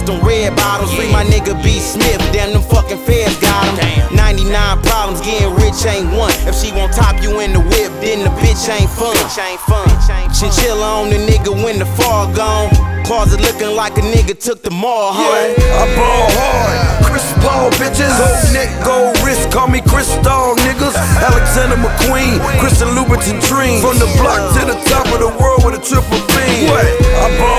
them red bottles. Free my nigga B. Smith, damn them fucking feds got him. 99 problems, getting rich ain't one. If she won't top you in the whip, then the bitch ain't fun. Chinchilla on the nigga when the fog gone. Closet looking like a nigga took the mall home. I ball hard, Chris Paul bitches. Gold neck, gold wrist, call me Crystal niggas. Alexander McQueen, Christian Louboutin dream. From the block to the top of the world with a triple beam. I ball